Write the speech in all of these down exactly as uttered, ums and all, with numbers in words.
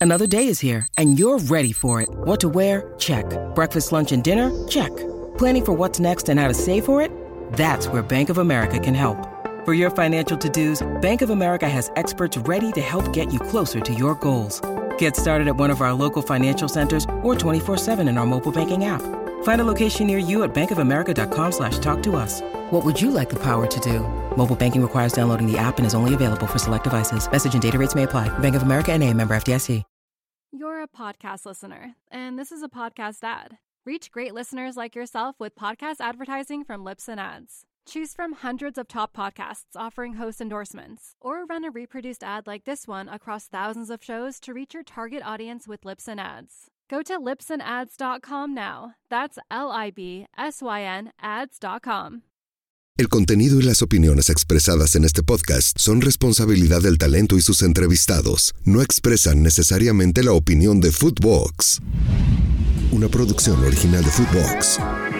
Another day is here, and you're ready for it. What to wear? Check. Breakfast, lunch, and dinner? Check. Planning for what's next and how to save for it? That's where Bank of America can help. For your financial to-dos, Bank of America has experts ready to help get you closer to your goals. Get started at one of our local financial centers or twenty-four seven in our mobile banking app. Find a location near you at bankofamerica.com slash talk to us. What would you like the power to do? Mobile banking requires downloading the app and is only available for select devices. Message and data rates may apply. Bank of America N A, member F D I C. You're a podcast listener, and this is a podcast ad. Reach great listeners like yourself with podcast advertising from Libsyn Ads. Choose from hundreds of top podcasts offering host endorsements, or run a reproduced ad like this one across thousands of shows to reach your target audience with Libsyn Ads. Go to libsyn ads dot com now. That's L I B S Y N ads dot com. El contenido y las opiniones expresadas en este podcast son responsabilidad del talento y sus entrevistados. No expresan necesariamente la opinión de Footbox, una producción original de Footbox.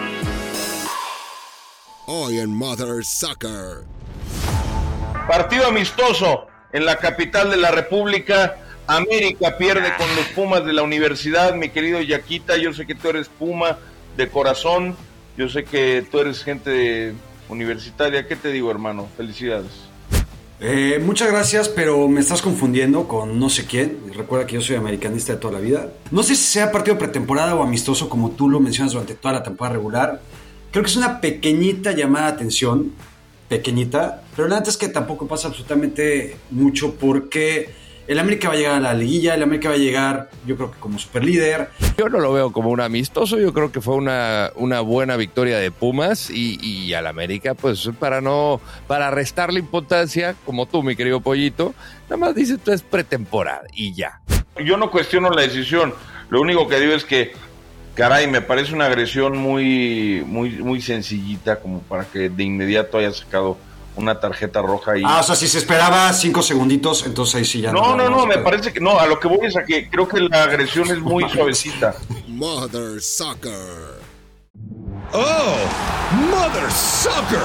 Hoy en Mother Soccer. Partido amistoso en la capital de la República. América pierde con los Pumas de la Universidad. Mi querido Yaquita, yo sé que tú eres Puma de corazón. Yo sé que tú eres gente universitaria. ¿Qué te digo, hermano? Felicidades. Eh, muchas gracias, pero me estás confundiendo con no sé quién. Recuerda que yo soy americanista de toda la vida. No sé si sea partido pretemporada o amistoso, como tú lo mencionas durante toda la temporada regular. Creo que es una pequeñita llamada de atención, pequeñita, pero la neta es que tampoco pasa absolutamente mucho porque el América va a llegar a la liguilla, el América va a llegar, yo creo que como superlíder. Yo no lo veo como un amistoso, yo creo que fue una, una buena victoria de Pumas y, y al América, pues para no, para restarle importancia, como tú, mi querido Pollito, nada más dice tú es pretemporada y ya. Yo no cuestiono la decisión, lo único que digo es que caray, me parece una agresión muy, muy, muy sencillita como para que de inmediato haya sacado una tarjeta roja ahí. Ah, o sea, si se esperaba cinco segunditos, entonces ahí sí ya no. No, no, no, me parece que no, a lo que voy es a que creo que la agresión es muy suavecita. Mother Soccer. Oh, Mother Soccer.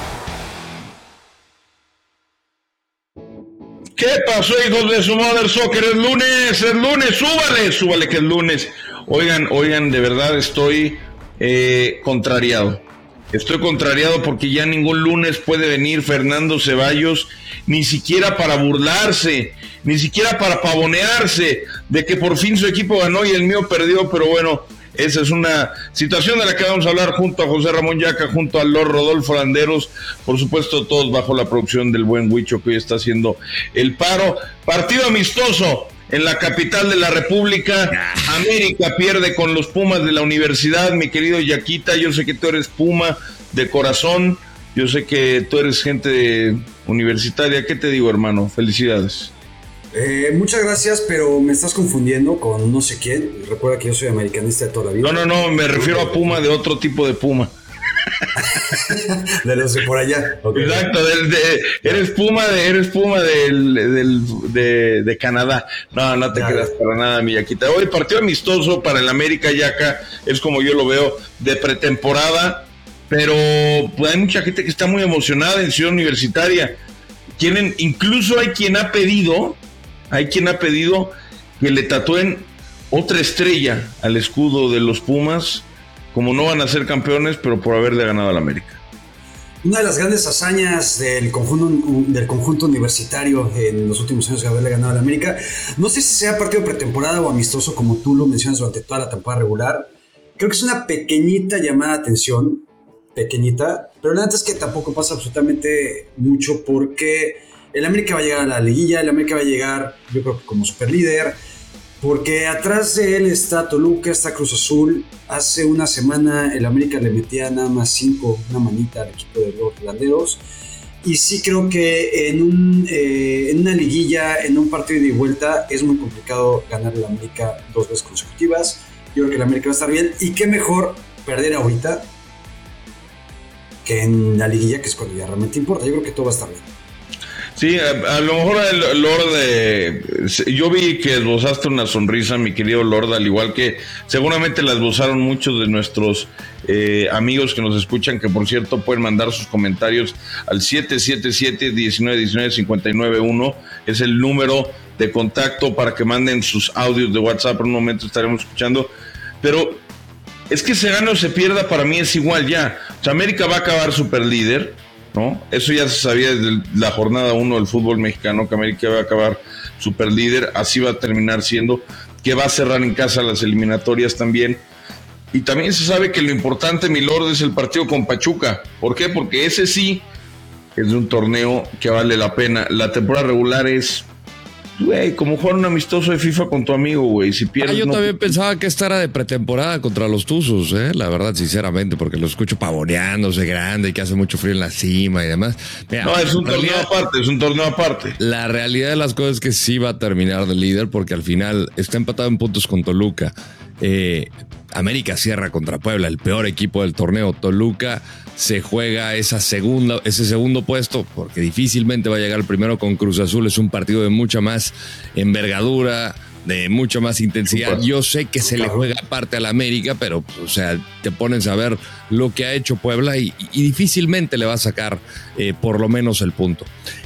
¿Qué pasó, hijos de su Mother Soccer? Es lunes, es lunes, súbale, súbale que es lunes. Oigan, oigan, de verdad estoy eh, contrariado. Estoy contrariado porque ya ningún lunes puede venir Fernando Ceballos, ni siquiera para burlarse, ni siquiera para pavonearse de que por fin su equipo ganó y el mío perdió, pero bueno, esa es una situación de la que vamos a hablar junto a José Ramón Yaca, junto a Lord Rodolfo Landeros, por supuesto todos bajo la producción del buen Huicho que hoy está haciendo el paro. Partido amistoso en la capital de la República. América pierde con los Pumas de la Universidad. Mi querido Yaquita, yo sé que tú eres Puma de corazón. Yo sé que tú eres gente universitaria. ¿Qué te digo, hermano? Felicidades. Eh, muchas gracias, pero me estás confundiendo con no sé quién. Recuerda que yo soy americanista de toda la vida. No, no, no, me refiero a Puma de otro tipo de Puma. De los de por allá. Okay. Exacto, del, de, eres Puma de eres Puma del, del, de, de Canadá. No, no te ya, creas para nada, mi Yaquita. Hoy partido amistoso para el América, Yaca, es como yo lo veo, de pretemporada, pero pues, hay mucha gente que está muy emocionada en Ciudad Universitaria. Quieren, incluso hay quien ha pedido, hay quien ha pedido que le tatúen otra estrella al escudo de los Pumas, como no van a ser campeones, pero por haberle ganado al América. Una de las grandes hazañas del conjunto, del conjunto universitario en los últimos años de haberle ganado al América, no sé si sea partido pretemporada o amistoso, como tú lo mencionas durante toda la temporada regular. Creo que es una pequeñita llamada de atención, pequeñita, pero la neta es que tampoco pasa absolutamente mucho porque el América va a llegar a la liguilla, el América va a llegar, yo creo que como superlíder, porque atrás de él está Toluca, está Cruz Azul. Hace una semana el América le metía nada más cinco, una manita al equipo de los Landeros. Y sí creo que en, un, eh, en una liguilla, en un partido de ida y vuelta, es muy complicado ganar el América dos veces consecutivas. Yo creo que el América va a estar bien. Y qué mejor perder ahorita que en la liguilla, que es cuando ya realmente importa. Yo creo que todo va a estar bien. Sí, a, a lo mejor el Lord, de, yo vi que esbozaste una sonrisa, mi querido Lord, al igual que seguramente la esbozaron muchos de nuestros eh, amigos que nos escuchan, que por cierto pueden mandar sus comentarios al siete siete siete, uno nueve uno nueve, cinco nueve uno, es el número de contacto para que manden sus audios de WhatsApp. En un momento estaremos escuchando. Pero es que se gane o se pierda, para mí es igual ya. O sea, América va a acabar super líder, ¿no? Eso ya se sabía desde la jornada uno del fútbol mexicano, que América va a acabar super líder. Así va a terminar siendo, que va a cerrar en casa las eliminatorias también. Y también se sabe que lo importante, mi lord, es el partido con Pachuca. ¿Por qué? Porque ese sí es de un torneo que vale la pena. La temporada regular es, güey, como jugar un amistoso de FIFA con tu amigo, güey. Si pierdes, ah, yo no también te... pensaba que esta era de pretemporada contra los Tuzos, ¿eh? La verdad, sinceramente, porque lo escucho pavoneándose grande y que hace mucho frío en la cima y demás. Mira, no, es un realidad, torneo aparte, es un torneo aparte. La realidad de las cosas es que sí va a terminar de líder, porque al final está empatado en puntos con Toluca. Eh, América cierra contra Puebla, el peor equipo del torneo. Toluca se juega esa segunda, ese segundo puesto, porque difícilmente va a llegar el primero con Cruz Azul. Es un partido de mucha más envergadura, de mucha más intensidad. Super. Yo sé que se le juega aparte a la América, pero, o sea, te pones a ver lo que ha hecho Puebla y, y difícilmente le va a sacar eh, por lo menos el punto.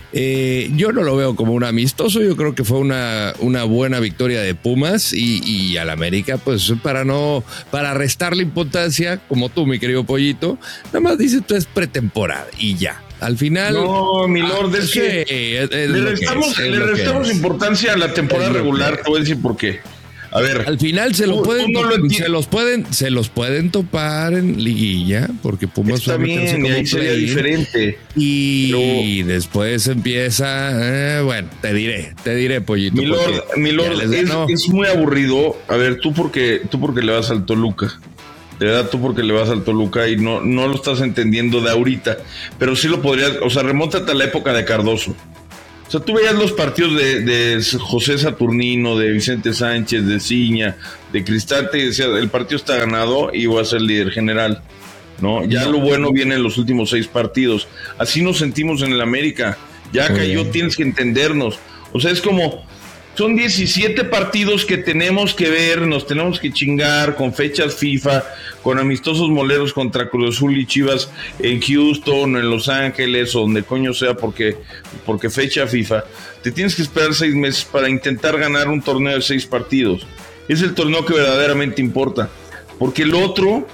Eh, yo no lo veo como un amistoso, yo creo que fue una, una buena victoria de Pumas y, y al América, pues para no, para restarle importancia, como tú, mi querido Pollito, nada más dice tú es pretemporada y ya. Al final. No, mi lord, ah, es sí, que es, es le restamos, es, le restamos importancia a la temporada regular, te voy a decir por qué. A ver, al final se, lo pueden, no lo se los pueden se los pueden topar en liguilla porque Pumas está bien, y ahí sería diferente. Y pero... después empieza, eh, bueno, te diré, te diré, Pollito. Mi lord, mi lord es, es muy aburrido. A ver, tú porque tú porque le vas al Toluca. De verdad, tú porque le vas al Toluca y no, no lo estás entendiendo de ahorita, pero sí lo podrías, o sea, remóntate a la época de Cardoso. O sea, tú veías los partidos de, de José Saturnino, de Vicente Sánchez, de Ciña, de Cristante, y decía, el partido está ganado y voy a ser líder general, ¿no? Ya no. Lo bueno viene en los últimos seis partidos. Así nos sentimos en el América. Ya cayó, sí. Tienes que entendernos. O sea, es como, son diecisiete partidos que tenemos que ver, nos tenemos que chingar con fechas FIFA, con amistosos moleros contra Cruz Azul y Chivas en Houston, en Los Ángeles, o donde coño sea, porque, porque fecha FIFA. Te tienes que esperar seis meses para intentar ganar un torneo de seis partidos. Es el torneo que verdaderamente importa. Porque el otro,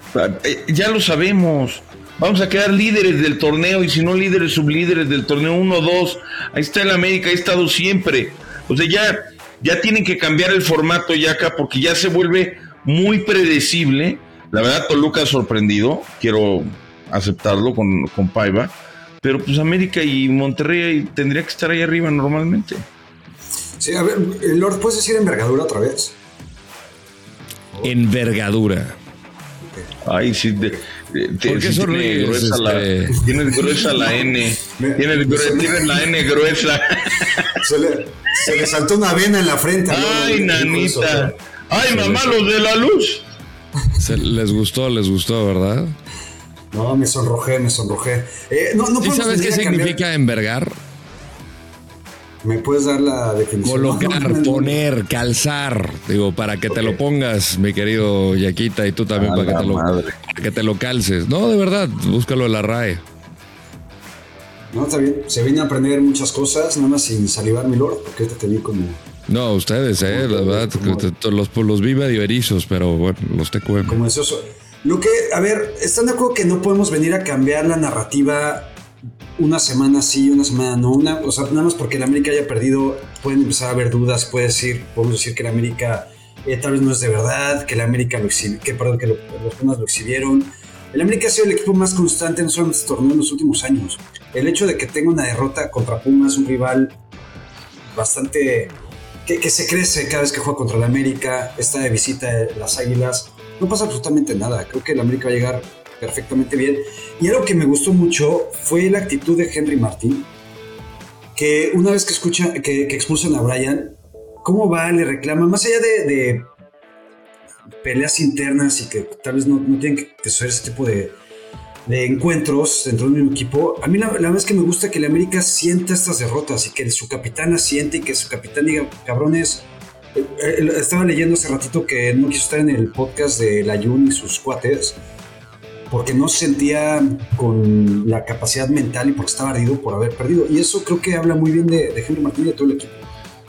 ya lo sabemos. Vamos a quedar líderes del torneo, y si no líderes, sublíderes del torneo uno dos. Ahí está el América, ha estado siempre. O sea, ya, ya tienen que cambiar el formato ya acá, porque ya se vuelve muy predecible. La verdad, Toluca ha sorprendido, quiero aceptarlo con, con Paiva, pero pues América y Monterrey tendría que estar ahí arriba normalmente. Sí, a ver, Lord, ¿puedes decir envergadura otra vez? Envergadura. Ay, sí, de, de, de, ¿por qué sí tiene gruesa este... la, tienes gruesa la N, tienes, gruesa, tienes la N gruesa. Se le, se le saltó una vena en la frente. Ay, ¿no? Nanita. Ay, mamá, los de la luz. Se, les gustó, les gustó, ¿verdad? No, me sonrojé, me sonrojé. Eh, no, no ¿Sí sabes qué significa envergar? ¿Me puedes dar la definición? Colocar, no, no, no, poner, calzar. Digo, para que okay. te lo pongas, mi querido Yaquita, y tú también ah, para, que te lo, para que te lo calces. No, de verdad, búscalo en la R A E. No, está bien. Se viene a aprender muchas cosas, nada más sin salivar, mi lord, porque te tenía como... No, ustedes, eh, la verdad, los, los vi medio erizos, pero bueno, los T Q M. Como es eso. Lo que, a ver, ¿están de acuerdo que no podemos venir a cambiar la narrativa una semana sí, una semana no? Una, o sea, nada más porque el América haya perdido, pueden empezar a haber dudas, puede decir, podemos decir que el América eh, tal vez no es de verdad, que el América lo exhibió, que perdón, que lo, los Pumas lo exhibieron. El América ha sido el equipo más constante no solo en este torneo en los últimos años. El hecho de que tenga una derrota contra Pumas, un rival bastante... Que, que se crece cada vez que juega contra el América, está de visita de las Águilas, no pasa absolutamente nada. Creo que el América va a llegar perfectamente bien. Y algo que me gustó mucho fue la actitud de Henry Martín, que una vez que escucha que, que expulsan a Brian, cómo va, le reclama, más allá de, de peleas internas y que tal vez no, no tienen que ser ese tipo de, de encuentros dentro del mismo equipo. A mí la, la verdad es que me gusta que el América sienta estas derrotas y que su capitán las siente y que su capitán diga, cabrones, eh, eh, estaba leyendo hace ratito que no quiso estar en el podcast de Layún y sus cuates porque no se sentía con la capacidad mental y porque estaba ardido por haber perdido, y eso creo que habla muy bien de, de Henry Martín y de todo el equipo.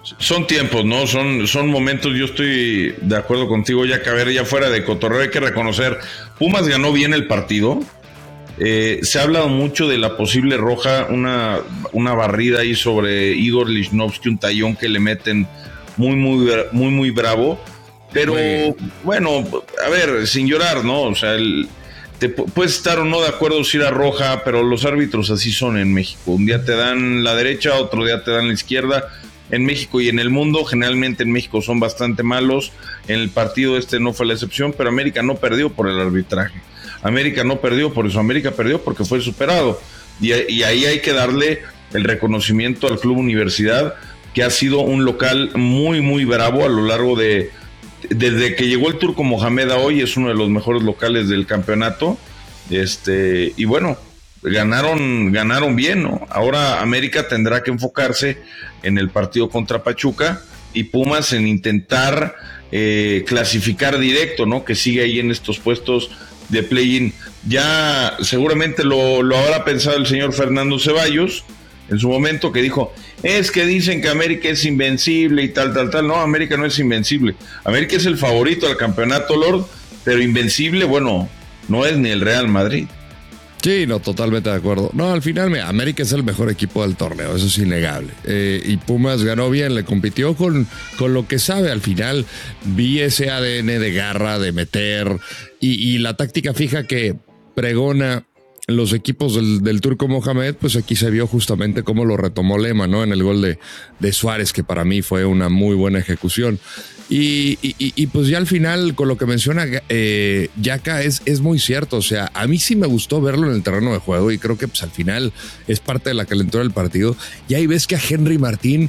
Son tiempos, ¿no? Son, son momentos, yo estoy de acuerdo contigo, ya que a ver, ya fuera de cotorreo hay que reconocer, Pumas ganó bien el partido, eh, se ha hablado mucho de la posible roja, una, una barrida ahí sobre Igor Lichnowsky, un tallón que le meten muy, muy, muy, muy bravo, pero muy bueno, a ver, sin llorar, ¿no? O sea, el, te puedes estar o no de acuerdo si era roja, pero los árbitros así son en México, un día te dan la derecha, otro día te dan la izquierda. En México y en el mundo, generalmente en México son bastante malos, en el partido este no fue la excepción, pero América no perdió por el arbitraje, América no perdió por eso, América perdió porque fue superado, y, y ahí hay que darle el reconocimiento al Club Universidad, que ha sido un local muy muy bravo a lo largo de, desde que llegó el Turco Mohamed a hoy, es uno de los mejores locales del campeonato, este y bueno, ganaron, ganaron bien, ¿no? Ahora América tendrá que enfocarse en el partido contra Pachuca y Pumas en intentar eh, clasificar directo, ¿no? Que sigue ahí en estos puestos de play-in. Ya seguramente lo, lo habrá pensado el señor Fernando Ceballos en su momento, que dijo, es que dicen que América es invencible y tal, tal, tal. No, América no es invencible. América es el favorito del campeonato, Lord, pero invencible, bueno, no es ni el Real Madrid. Sí, no, totalmente de acuerdo. No, al final, mira, América es el mejor equipo del torneo, eso es innegable. Eh, y Pumas ganó bien, le compitió con, con lo que sabe. Al final vi ese A D N de garra, de meter, y, y la táctica fija que pregona los equipos del, del Turco Mohamed, pues aquí se vio justamente cómo lo retomó Lema, ¿no? En el gol de, de Suárez, que para mí fue una muy buena ejecución. Y, y, y pues ya al final, con lo que menciona eh, Yaka, es, es muy cierto. O sea, a mí sí me gustó verlo en el terreno de juego y creo que pues al final es parte de la calentura del partido. Y ahí ves que a Henry Martín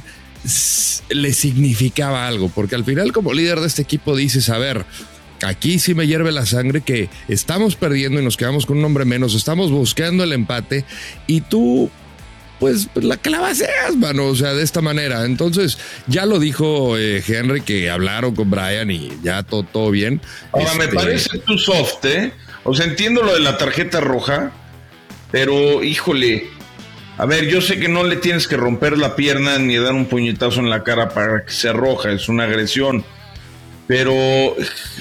le significaba algo, porque al final como líder de este equipo dices, a ver, aquí sí me hierve la sangre que estamos perdiendo y nos quedamos con un hombre menos, estamos buscando el empate y tú pues la clavaseas, mano, o sea, de esta manera. Entonces, ya lo dijo eh, Henry, que hablaron con Brian y ya todo, todo bien. Ahora, este... me parece too soft, ¿eh? O sea, entiendo lo de la tarjeta roja, pero, híjole, a ver, yo sé que no le tienes que romper la pierna ni dar un puñetazo en la cara para que sea roja, es una agresión, pero, o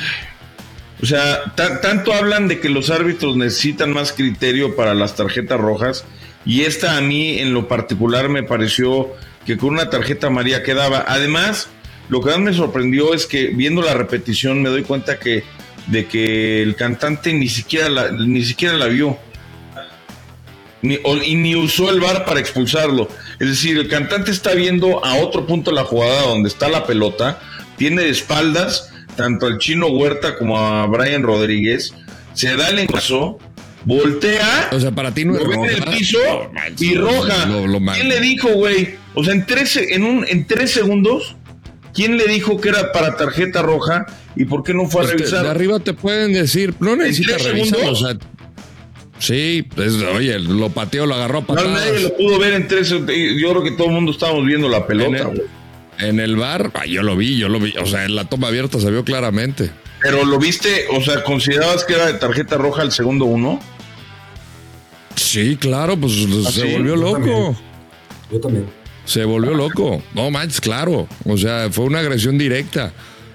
sea, t- tanto hablan de que los árbitros necesitan más criterio para las tarjetas rojas, y esta a mí en lo particular me pareció que con una tarjeta amarilla quedaba. Además, lo que más me sorprendió es que viendo la repetición me doy cuenta que de que el cantante ni siquiera la, ni siquiera la vio ni, o, y ni usó el V A R para expulsarlo. Es decir, el cantante está viendo a otro punto la jugada donde está la pelota, tiene de espaldas tanto al Chino Huerta como a Brian Rodríguez, se da el encaso, voltea, o sea, para ti no es lo ve roja, en el piso no, man, y lo, roja. Lo, lo, lo ¿Quién le dijo, güey? O sea, en tres, en, un, en tres segundos, ¿quién le dijo que era para tarjeta roja y por qué no fue a este, revisar? De arriba te pueden decir, no necesitas revisar, o sea, sí, pues, oye, lo pateó, lo agarró a patadas. No, nadie lo pudo ver en tres, yo creo que todo el mundo estábamos viendo la pelota, güey. En el V A R, ah, yo lo vi, yo lo vi, o sea, en la toma abierta se vio claramente. Pero lo viste, o sea, ¿considerabas que era de tarjeta roja el segundo uno? Sí, claro, pues ¿Ah, se sí? volvió Yo loco. también. Yo también. Se volvió loco. No manches, claro. O sea, fue una agresión directa.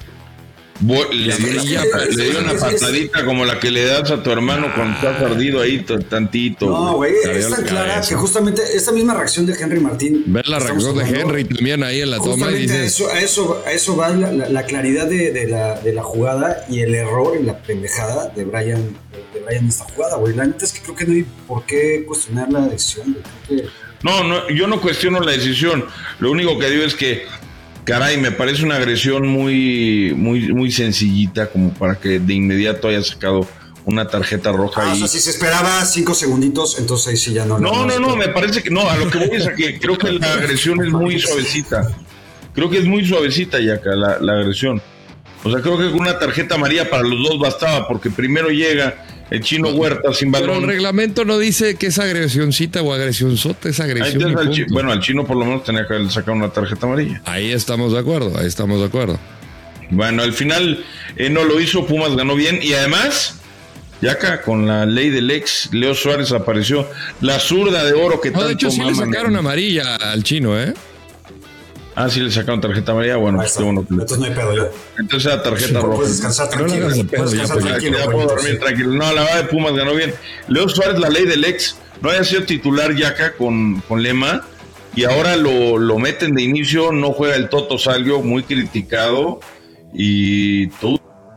Bo- le, dio Sí, una, sí, le dio sí, una sí, patadita como la que le das a tu hermano cuando estás ardido ahí t- tantito. No, güey, Te es dio tan la clara cabeza. que justamente esta misma reacción de Henry Martín. Ver la estamos reacción de hablando, Henry también ahí en la toma y justamente a dices, eso, a eso, a eso va la, la- la claridad de, de la, de la jugada y el error y la pendejada de Brian, de, de Brian en esta jugada, güey. La neta es que creo que no hay por qué cuestionar la decisión, güey. Creo que No, no, yo no cuestiono la decisión. Lo único que digo es que, caray, me parece una agresión muy, muy, muy sencillita como para que de inmediato haya sacado una tarjeta roja. Ah, ahí. o sea, si se esperaba cinco segunditos, entonces ahí sí ya no. No, no, no, me parece que no. A lo que voy es a que creo que la agresión es muy suavecita. Creo que es muy suavecita, Yaka, la, la agresión. O sea, creo que con una tarjeta amarilla para los dos bastaba, porque primero llega el Chino Huerta sin pero el balón. reglamento no dice que es agresióncita o agresiónsota, es Ahí agresión. tienes y al chi- punto. bueno, al Chino por lo menos tenía que haber sacado una tarjeta amarilla. Ahí estamos de acuerdo, ahí estamos de acuerdo. Bueno, al final eh, no lo hizo, Pumas ganó bien y además, Yaka, con la ley del ex, Leo Suárez apareció, la zurda de oro que No, tanto de hecho sí le maman. sacaron amarilla al Chino, ¿eh? Ah, sí le sacaron tarjeta amarilla. Bueno, pues qué bueno. Entonces no hay pedo ya. Entonces era tarjeta sí, roja. Puedes descansar tranquilo. No, no, no, puedes descansar ya, tranquilo. Ya puedo dormir tranquilo. No, la verdad de Pumas ganó bien. Leo Suárez, la ley del ex, no había sido titular ya acá con, con Lema y ahora lo, lo meten de inicio, no juega el Toto Salvio, muy criticado y todo.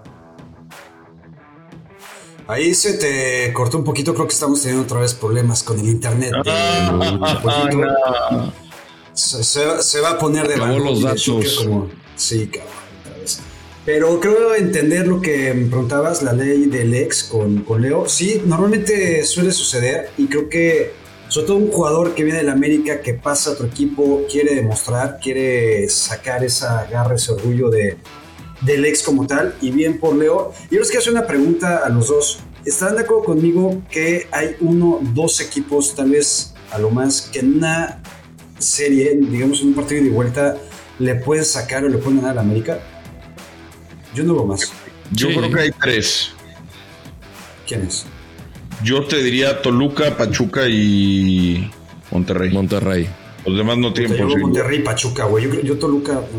Ahí se te cortó un poquito, creo que estamos teniendo otra vez problemas con el internet. De, Ah, no. se, se, se va a poner de Acabó los datos. Como, sí, cabrón, otra vez. Pero creo entender lo que me preguntabas, la ley del ex con, con Leo. Sí, normalmente suele suceder y creo que sobre todo un jugador que viene de la América, que pasa a otro equipo, quiere demostrar, quiere sacar esa garra, ese orgullo de, del ex como tal, y bien por Leo. Y yo les quiero hacer una pregunta a los dos. ¿Están de acuerdo conmigo que hay uno, dos equipos, tal vez a lo más, que en una serie, digamos en un partido de vuelta, le pueden sacar o le pueden ganar a la América? Yo no veo más. Yo Sí. creo que hay tres. ¿Quién es? Yo te diría Toluca, Pachuca y Monterrey. Monterrey. Los demás no tienen Yo posibilidad. Monterrey y Pachuca, güey. Yo, yo Toluca... No. No,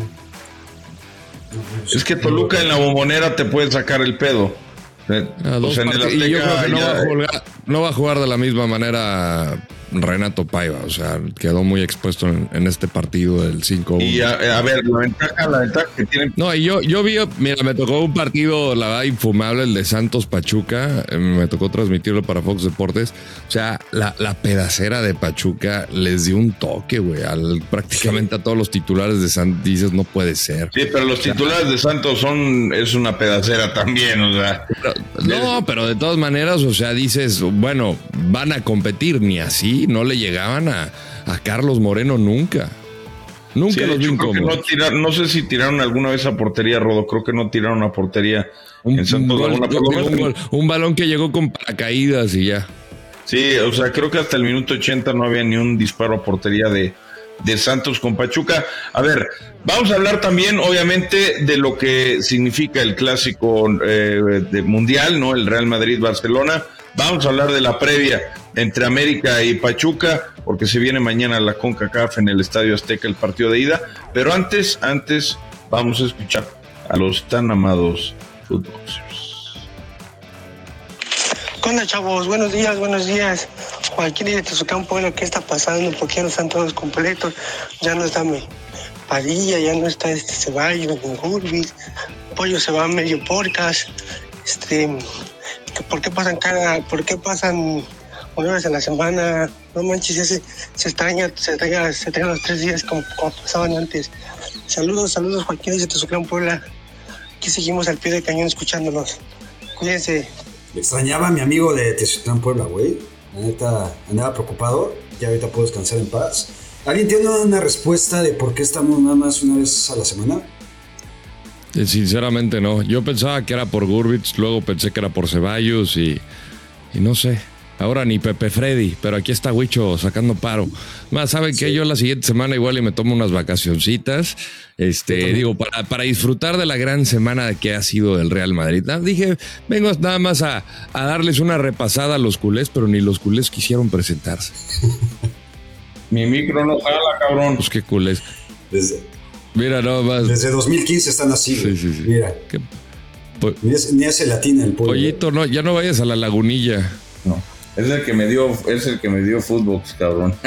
no sé. Es que Toluca en la Bombonera te puede sacar el pedo. Eh, Ah, dos pues en el partidos, y yo creo Azteca que no ya- va, a jugar, no va a jugar de la misma manera Renato Paiva. O sea, quedó muy expuesto en, en este partido del cinco uno. Y a, a ver, la ventaja, la ventaja que tienen. No, y yo, yo vi, mira, me tocó un partido, la verdad, infumable, el de Santos Pachuca. Eh, Me tocó transmitirlo para Fox Deportes. O sea, la, la pedacera de Pachuca les dio un toque, güey. Al, prácticamente a todos los titulares de Santos dices, no puede ser. Sí, pero los titulares de Santos son, es una pedacera también, o sea. No, pero de todas maneras, o sea, dices, bueno, van a competir, ni así, no le llegaban a, a Carlos Moreno nunca. Nunca Sí, de los vi hecho, creo que incómodos. no, tiraron, no sé si tiraron alguna vez a portería, Rodo. Creo que no tiraron a portería Un, en Santos un gol, Laguna. Por lo menos- un gol, un balón que llegó con paracaídas y ya. Sí, o sea, creo que hasta el minuto ochenta no había ni un disparo a portería de, de Santos con Pachuca. A ver, vamos a hablar también, obviamente, de lo que significa el clásico eh, de mundial, ¿no? El Real Madrid-Barcelona. Vamos a hablar de la previa entre América y Pachuca, porque se viene mañana la CONCACAF en el Estadio Azteca, el partido de ida. Pero antes, antes, vamos a escuchar a los tan amados futboleros. ¿Qué onda, chavos? Buenos días, buenos días. Joaquín y de Tezucán Puebla, ¿qué está pasando? ¿Por qué ya no están todos completos? Ya no está mi Padilla, ya no está este Ceballos, ni Gurbis. Pollo se va a medio porcas. Este, que ¿por qué pasan cada, por qué pasan una vez en la semana? No manches, ese, se extraña, se extraña, se extraña los tres días como, como pasaban antes. Saludos, saludos, Joaquín y de Tezucán Puebla. Aquí seguimos al pie del cañón escuchándolos. Cuídense. Me extrañaba a mi amigo de Teziutlán, Puebla, güey. La neta, andaba preocupado. Ya ahorita puedo descansar en paz. ¿Alguien tiene una respuesta de por qué estamos nada más una vez a la semana? Eh, Sinceramente no. Yo pensaba que era por Gurbitz, luego pensé que era por Ceballos y, y no sé. Ahora ni Pepe Freddy, pero aquí está Huicho sacando paro. Más, ¿saben qué? Yo la siguiente semana igual y me tomo unas vacacioncitas. Este, digo, para, para disfrutar de la gran semana que ha sido el Real Madrid. Ah, dije, vengo nada más a, a darles una repasada a los culés, pero ni los culés quisieron presentarse. Mi micro no jala, cabrón. Pues qué culés. Desde, Mira, no más. desde dos mil quince están así, güey. Sí, sí, sí. Mira, ¿Qué? Po- ni, es- ni hace latina el pueblo. Pollito, no, ya no vayas a la lagunilla. No, es el que me dio, es el que me dio fútbol, cabrón.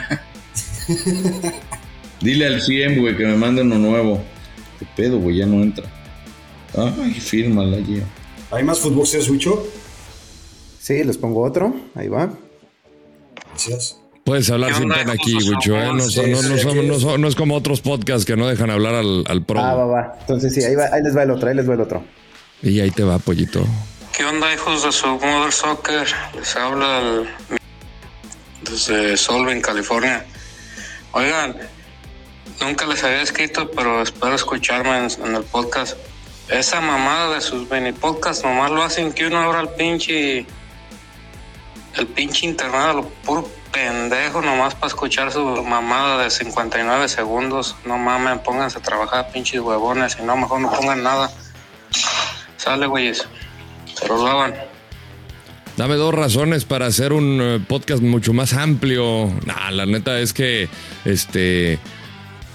Dile al cien, güey, que me mande uno nuevo. ¿Qué pedo, güey? Ya no entra. Ay, fírmala ya. ¿Hay más futboleros, Wicho? Sí, les pongo otro. Ahí va. Gracias. Puedes hablar ¿Qué sin onda, pena aquí, hijos de Wicho, ¿eh? No, Sí, son- no, sí, no, son- aquí no es. son- no es como otros podcasts que no dejan hablar al, al pro. Ah, va, va. Entonces sí, ahí, va, ahí les va el otro, ahí les va el otro. Y ahí te va, Pollito. ¿Qué onda, hijos de su Mother Soccer? Les habla el... desde Solving, California. Oigan, nunca les había escrito, pero espero escucharme en, en el podcast. Esa mamada de sus mini podcasts nomás lo hacen que uno abra el pinche... el pinche internet a lo puro pendejo nomás para escuchar su mamada de cincuenta y nueve segundos. No mames, pónganse a trabajar, pinches huevones, y no, mejor no pongan nada. Sale, güeyes. Se los lavan. Dame dos razones para hacer un eh, podcast mucho más amplio. Nah, la neta es que, este...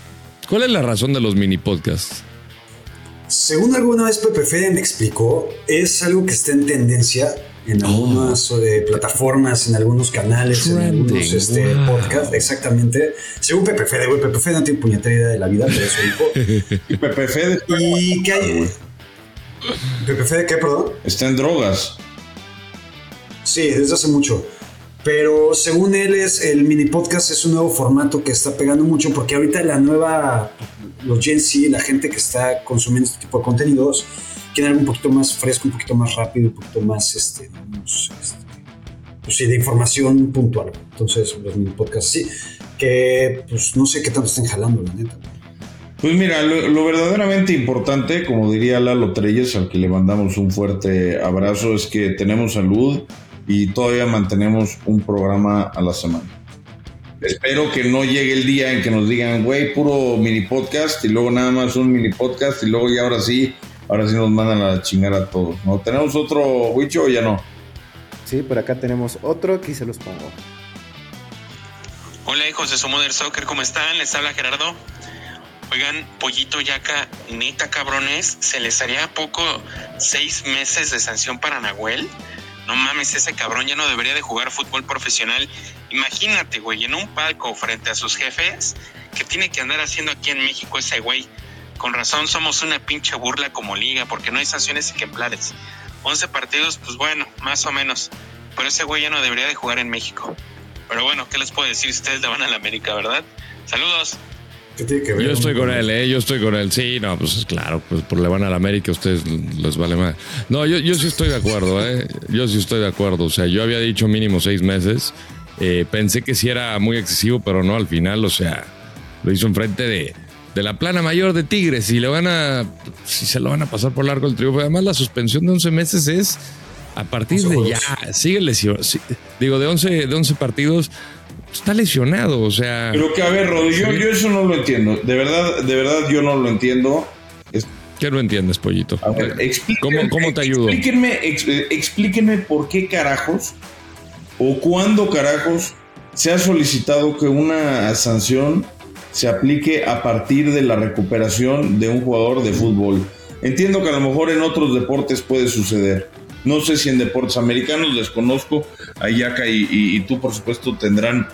¿Cuál es la razón de los mini podcasts? Según alguna vez Pepe Fede me explicó, es algo que está en tendencia en algunas oh. eh, plataformas, en algunos canales, Trending. en algunos este, wow. podcasts, exactamente. Según Pepe Fede, güey, Pepe Fede no tiene puñetera idea de la vida, pero eso dijo. Y Pepe Fede. ¿Y qué hay? ¿Pepe Fede qué, perdón? Está en drogas. Sí, desde hace mucho. Pero según él, es el mini podcast es un nuevo formato que está pegando mucho porque ahorita la nueva, los Gen Z, la gente que está consumiendo este tipo de contenidos, quieren algo un poquito más fresco, un poquito más rápido, un poquito más, este, digamos, este, pues sí, de información puntual. Entonces, los mini podcasts sí, que pues no sé qué tanto estén jalando, la neta. Pues mira, lo, lo verdaderamente importante, como diría Lalo Treyes, al que le mandamos un fuerte abrazo, es que tenemos salud y todavía mantenemos un programa a la semana. Espero que no llegue el día en que nos digan, güey, puro mini podcast y luego nada más un mini podcast y luego ya ahora sí, ahora sí nos mandan a chingar a todos, ¿no? ¿Tenemos otro, Wicho, o ya no? Sí, por acá tenemos otro, aquí se los pongo. Hola, hijos de su Mother Soccer, ¿cómo están? Les habla Gerardo. Oigan, Pollito y Yaca, neta cabrones, ¿se les haría poco seis meses de sanción para Nahuel? No mames, ese cabrón ya no debería de jugar fútbol profesional. Imagínate, güey, en un palco frente a sus jefes, ¿qué tiene que andar haciendo aquí en México ese güey? Con razón somos una pinche burla como liga, porque no hay sanciones ejemplares. once partidos, pues bueno, más o menos. Pero ese güey ya no debería de jugar en México. Pero bueno, ¿qué les puedo decir? Ustedes le van a la América, ¿verdad? Saludos. ¿Qué tiene que ver? Yo estoy con él, ¿eh? Yo estoy con él. Sí, no, pues claro, pues por le van a la América, a ustedes les vale más. No, yo, yo sí estoy de acuerdo, ¿eh? Yo sí estoy de acuerdo. O sea, yo había dicho mínimo seis meses. Eh, pensé que sí era muy excesivo, pero no, al final, o sea, lo hizo enfrente de, de la plana mayor de Tigres y le van a, si se lo van a pasar por largo el triunfo. Además, la suspensión de once meses es a partir de ya. Sigue lesionado. Sí, digo, de once, de once partidos. Está lesionado, o sea... Pero que, a ver, Rod, yo, yo eso no lo entiendo. De verdad, de verdad, yo no lo entiendo. Es... ¿Qué no entiendes, Pollito? A ver, ¿Cómo, ¿Cómo te ayudo? Explíquenme, ex, explíquenme por qué carajos o cuándo carajos se ha solicitado que una sanción se aplique a partir de la recuperación de un jugador de fútbol. Entiendo que a lo mejor en otros deportes puede suceder. No sé si en deportes americanos, desconozco. Ayaka y, y, y tú, por supuesto, tendrán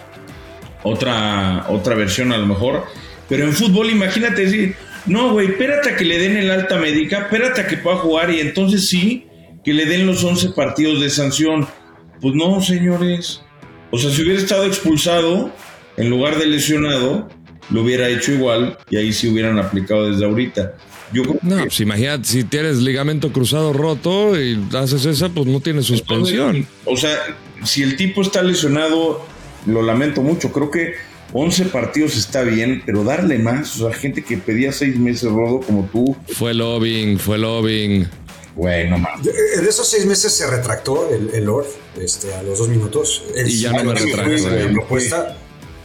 otra, otra versión a lo mejor. Pero en fútbol, imagínate decir, no, güey, espérate a que le den el alta médica, espérate a que pueda jugar y entonces sí, que le den los once partidos de sanción. Pues no, señores. O sea, si hubiera estado expulsado en lugar de lesionado, lo hubiera hecho igual y ahí sí hubieran aplicado desde ahorita. Yo creo no, que... pues imagínate, si tienes ligamento cruzado roto y haces esa, pues no tienes suspensión. O sea, si el tipo está lesionado, lo lamento mucho. Creo que once partidos está bien, pero darle más. O sea, gente que pedía seis meses, Rodo, como tú. Fue lobbying, fue lobbying. Güey, no mames. De, de esos seis meses se retractó el, el Lord este, a los dos minutos. El, y ya no me retracto. La propuesta...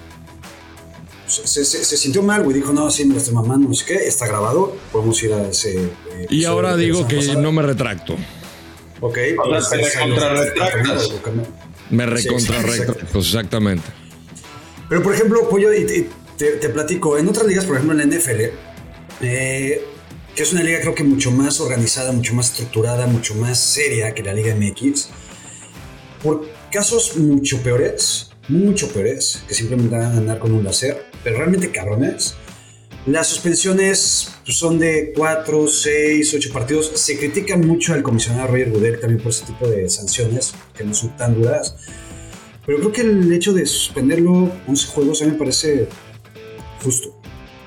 Se, se, se sintió mal, güey. Dijo, no, sí, me lo estoy mamando, no sé qué. Está grabado. Podemos ir a ese... Eh, y ahora digo que pasada. No me retracto. Ok. Ahora te recontrarretractas. Me recontrarretracto, sí, exactamente. Pero, por ejemplo, Pollo, y te, te, te platico. En otras ligas, por ejemplo, en la N F L, eh, que es una liga creo que mucho más organizada, mucho más estructurada, mucho más seria que la Liga M X, por casos mucho peores, mucho peores, que simplemente van a andar con un láser, pero realmente cabrones, las suspensiones son de cuatro, seis, ocho partidos. Se critica mucho al comisionado Roger Goodell también por ese tipo de sanciones, que no son tan duras. Pero creo que el hecho de suspenderlo once juegos a mí me parece justo.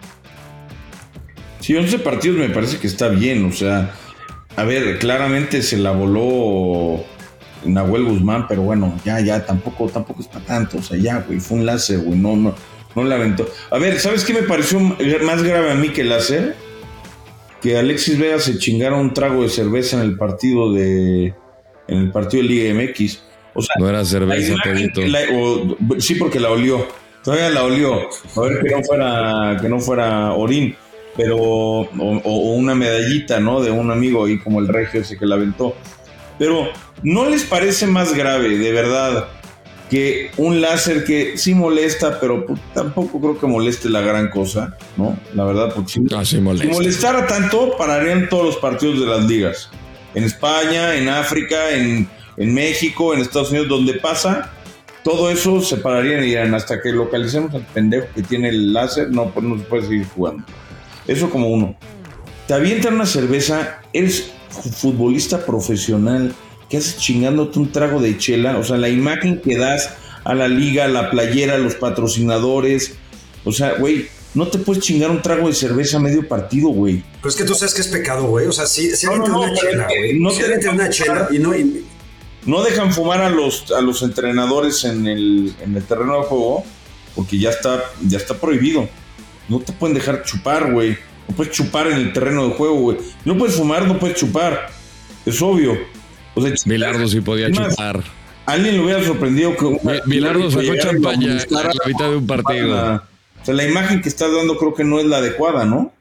Sí, once partidos me parece que está bien. O sea, a ver, claramente se la voló Nahuel Guzmán, pero bueno, ya, ya, tampoco, tampoco es para tanto. O sea, ya, güey, fue un láser, güey, no, no, no la aventó. A ver, ¿sabes qué me pareció más grave a mí que el láser? Que Alexis Vega se chingara un trago de cerveza en el partido de, en el partido de Liga M X. O sea, no era cerveza, Pedrito. Sí, porque la olió. Todavía la olió. A ver que no fuera, que no fuera orín. Pero, o, o una medallita, ¿no? De un amigo ahí como el regio ese que la aventó. Pero, ¿no les parece más grave, de verdad, que un láser que sí molesta, pero pues, tampoco creo que moleste la gran cosa, ¿no? La verdad, porque si, no, sí molesta. si molestara tanto, pararían todos los partidos de las ligas. En España, en África, en, en México, en Estados Unidos, donde pasa, todo eso se pararían y dirán, hasta que localicemos al pendejo que tiene el láser, no, pues no se puede seguir jugando. Eso como uno. Te avientan una cerveza, eres futbolista profesional, ¿qué haces chingándote un trago de chela? O sea, la imagen que das a la liga, a la playera, a los patrocinadores. O sea, güey, no te puedes chingar un trago de cerveza a medio partido, güey. Pero es que tú sabes que es pecado, güey. O sea, si, si no, alguien no, te da no, una chela, güey. No si te alguien te da una chela y no... Y... No dejan fumar a los, a los entrenadores en el, en el terreno de juego porque ya está, ya está prohibido. No te pueden dejar chupar, güey. No puedes chupar en el terreno de juego, güey. No puedes fumar, no puedes chupar. Es obvio. O sea, Bilardo sí podía más, chupar. Alguien le hubiera sorprendido que... Una, Bilardo sacó champaña a la mitad de un partido. La, o sea, la imagen que estás dando creo que no es la adecuada, ¿no?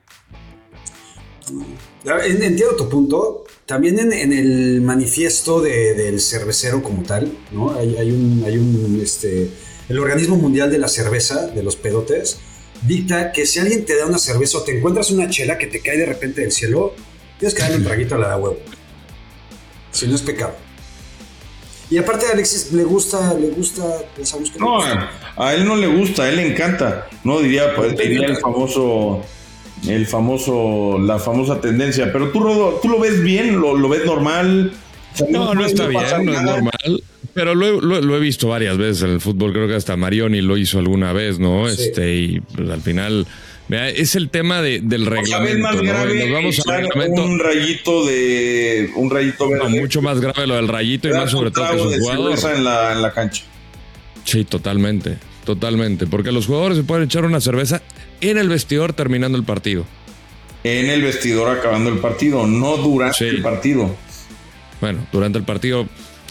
Entiendo tu punto. También en, en el manifiesto de, del cervecero como tal, ¿no? Hay, hay un... Hay un este, el Organismo Mundial de la Cerveza, de los pedotes, dicta que si alguien te da una cerveza o te encuentras una chela que te cae de repente del cielo, tienes que darle un traguito a la de huevo. Si no es pecado. Y aparte a Alexis le gusta, le gusta, ya sabemos que no, le gusta. A él no le gusta, a él le encanta. No diría, pues, diría el famoso, el famoso, la famosa tendencia. Pero tú, Rodo, ¿tú lo ves bien? ¿Lo, lo ves normal? O sea, no, no, no está bien, no es normal. Pero lo, lo, lo he visto varias veces en el fútbol. Creo que hasta Marioni lo hizo alguna vez, ¿no? Sí. Este, y pues, al final... Es el tema de, del reglamento, más grave, ¿no? Nos vamos al reglamento. Un rayito de un rayito verde. No, mucho más grave lo del rayito y más sobre todo que es un jugador en la, en la cancha. Sí, totalmente, totalmente, porque los jugadores se pueden echar una cerveza en el vestidor terminando el partido. En el vestidor acabando el partido, no durante sí. el partido. Bueno, durante el partido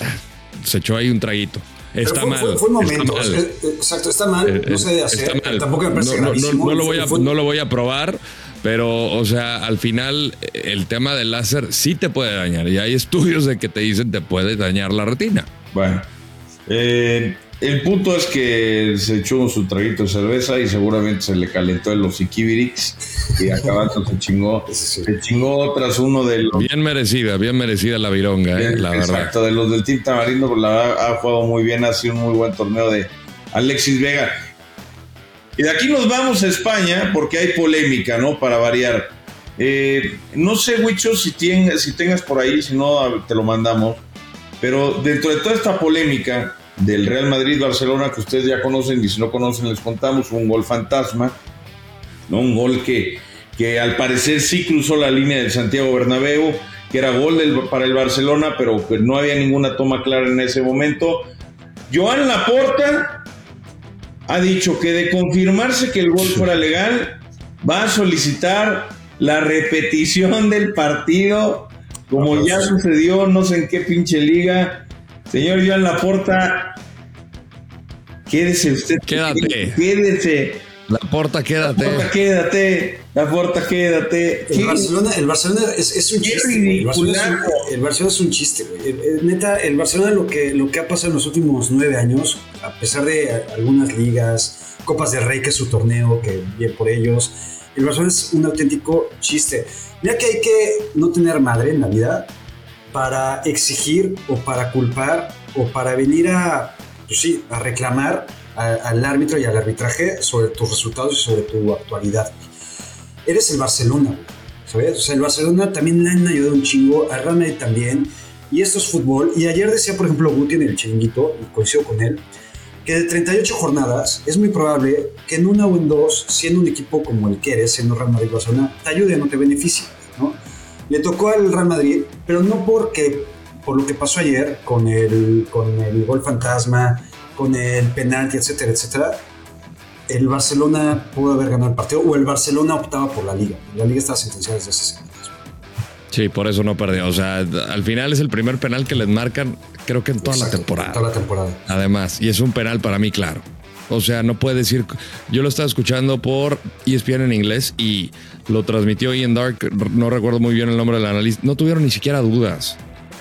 se echó ahí un traguito. Está fue, mal. Fue, fue un momento. Está mal. Exacto, está mal. No se debe hacer. Tampoco me parece no, gravísimo. No, no, lo voy a, no lo voy a probar, pero, o sea, al final, el tema del láser sí te puede dañar. Y hay estudios de que te dicen te puede dañar la retina. Bueno, eh, el punto es que se echó su traguito de cerveza y seguramente se le calentó el hociquibirix y acabando se chingó. Se chingó tras uno de los... Bien merecida, bien merecida la vironga, eh, bien, la verdad. Exacto, de los del Team Tamarindo, pues la verdad ha jugado muy bien, ha sido un muy buen torneo de Alexis Vega. Y de aquí nos vamos a España porque hay polémica, ¿no? Para variar. Eh, no sé, Huicho, si, tien, si tengas por ahí, si no te lo mandamos. Pero dentro de toda esta polémica del Real Madrid-Barcelona, que ustedes ya conocen, y si no conocen les contamos, un gol fantasma, ¿no? Un gol que, que al parecer sí cruzó la línea del Santiago Bernabéu, que era gol del, para el Barcelona, pero que no había ninguna toma clara en ese momento. Joan Laporta ha dicho que de confirmarse que el gol fuera legal, va a solicitar la repetición del partido, como ya sucedió no sé en qué pinche liga. Señor Joan Laporta, quédese usted. Quédate. Quédese. Laporta, quédate. Laporta, quédate. Laporta, quédate. El Barcelona, el Barcelona es, es un chiste. El Barcelona es un, el Barcelona es un chiste, güey. Neta, el Barcelona lo que, lo que ha pasado en los últimos nueve años, a pesar de algunas ligas, Copas del Rey, que es su torneo, que bien por ellos, el Barcelona es un auténtico chiste. Mira que hay que no tener madre en la vida para exigir o para culpar o para venir a, pues sí, a reclamar a, al árbitro y al arbitraje sobre tus resultados y sobre tu actualidad. Eres el Barcelona, ¿sabes? O sea, el Barcelona también le han ayudado un chingo, al Real Madrid también, y esto es fútbol. Y ayer decía, por ejemplo, Guti en el Chiringuito, y coincido con él, que de treinta y ocho jornadas es muy probable que en una o en dos, siendo un equipo como el que eres, siendo Real Madrid Barcelona, te ayude, no te beneficie, ¿no? Le tocó al Real Madrid, pero no porque por lo que pasó ayer con el, con el gol fantasma, con el penalti, etcétera, etcétera. El Barcelona pudo haber ganado el partido o el Barcelona optaba por la Liga. La Liga estaba sentenciada desde hace semanas. Sí, por eso no perdió. O sea, al final es el primer penal que les marcan, creo que en toda Exacto, la temporada. En toda la temporada. Además, y es un penal para mí claro. O sea, no puede decir... Yo lo estaba escuchando por E S P N en inglés y lo transmitió Ian Dark, no recuerdo muy bien el nombre del analista. No tuvieron ni siquiera dudas.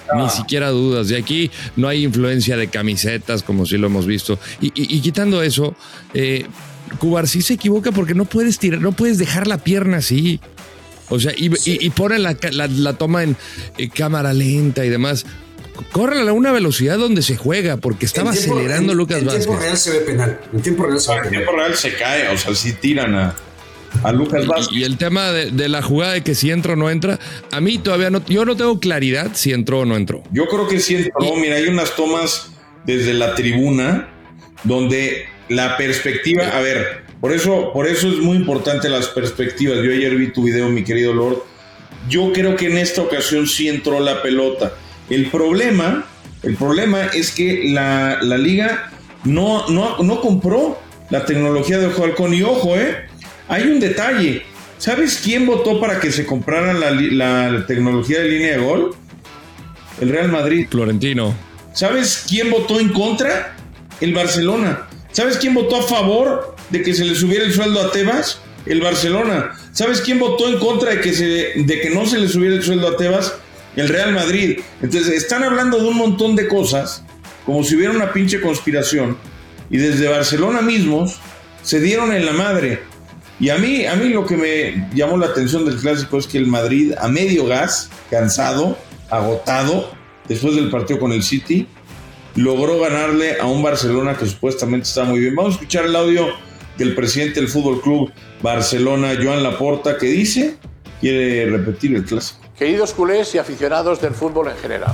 ni siquiera dudas. De aquí no hay influencia de camisetas, como sí lo hemos visto. Y, y, y quitando eso, eh, Cubarsí se equivoca porque no puedes tirar, no puedes dejar la pierna así. O sea, y, sí. y, y pone la, la, la toma en eh, cámara lenta y demás. Córrela a una velocidad donde se juega, porque estaba tiempo, acelerando en, Lucas en Vázquez. En tiempo real se ve penal. En tiempo real se ve penal. En tiempo real se cae, o sea, si tiran a, a Lucas Vázquez. Y, y el tema de, de la jugada de que si entra o no entra, a mí todavía no, yo no tengo claridad si entró o no entró. Yo creo que sí entró. Y, mira, hay unas tomas desde la tribuna donde la perspectiva, a ver, por eso, por eso es muy importante las perspectivas. Yo ayer vi tu video, mi querido Lord. Yo creo que en esta ocasión sí entró la pelota. El problema... El problema es que la, la liga no, no, no compró la tecnología de Ojo de Halcón. Y ojo, eh, hay un detalle. ¿Sabes quién votó para que se comprara la, la tecnología de línea de gol? El Real Madrid. Florentino. ¿Sabes quién votó en contra? El Barcelona. ¿Sabes quién votó a favor de que se le subiera el sueldo a Tebas? El Barcelona. ¿Sabes quién votó en contra de que, se, de que no se le subiera el sueldo a Tebas? El Real Madrid. Entonces están hablando de un montón de cosas como si hubiera una pinche conspiración, y desde Barcelona mismos se dieron en la madre. Y a mí, a mí lo que me llamó la atención del clásico es que el Madrid, a medio gas, cansado, agotado, después del partido con el City, logró ganarle a un Barcelona que supuestamente está muy bien. Vamos a escuchar el audio del presidente del Fútbol Club Barcelona, Joan Laporta, que dice, quiere repetir el clásico. Queridos culés y aficionados del fútbol en general,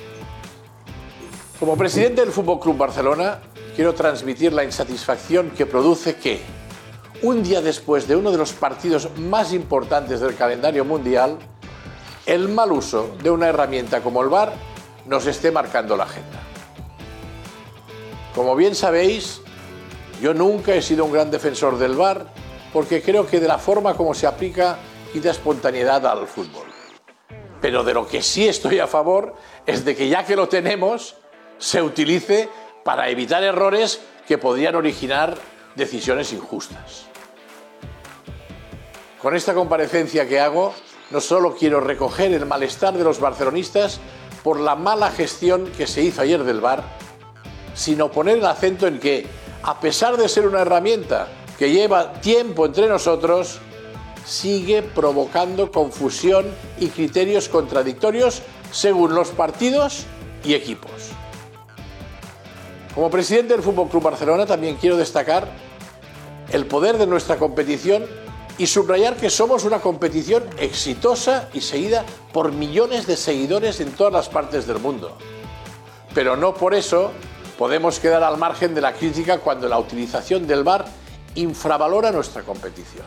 como presidente del Fútbol Club Barcelona, quiero transmitir la insatisfacción que produce que, un día después de uno de los partidos más importantes del calendario mundial, el mal uso de una herramienta como el V A R nos esté marcando la agenda. Como bien sabéis, yo nunca he sido un gran defensor del V A R porque creo que de la forma como se aplica quita espontaneidad al fútbol. Pero de lo que sí estoy a favor es de que, ya que lo tenemos, se utilice para evitar errores que podrían originar decisiones injustas. Con esta comparecencia que hago, no solo quiero recoger el malestar de los barcelonistas por la mala gestión que se hizo ayer del V A R, sino poner el acento en que, a pesar de ser una herramienta que lleva tiempo entre nosotros, sigue provocando confusión y criterios contradictorios según los partidos y equipos. Como presidente del Fútbol Club Barcelona también quiero destacar el poder de nuestra competición y subrayar que somos una competición exitosa y seguida por millones de seguidores en todas las partes del mundo. Pero no por eso podemos quedar al margen de la crítica cuando la utilización del V A R infravalora nuestra competición.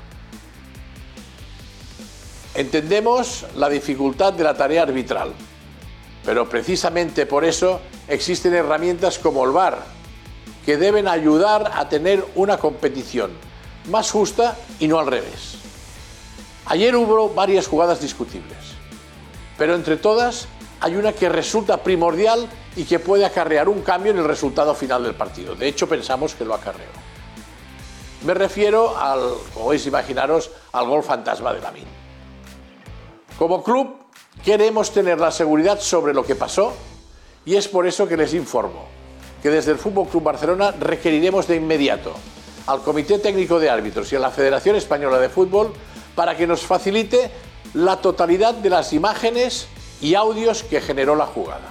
Entendemos la dificultad de la tarea arbitral, pero precisamente por eso existen herramientas como el V A R, que deben ayudar a tener una competición más justa y no al revés. Ayer hubo varias jugadas discutibles, pero entre todas hay una que resulta primordial y que puede acarrear un cambio en el resultado final del partido. De hecho, pensamos que lo acarreó. Me refiero al, como podéis imaginaros, al gol fantasma de Lamine. Como club queremos tener la seguridad sobre lo que pasó y es por eso que les informo que desde el Fútbol Club Barcelona requeriremos de inmediato al Comité Técnico de Árbitros y a la Federación Española de Fútbol para que nos facilite la totalidad de las imágenes y audios que generó la jugada.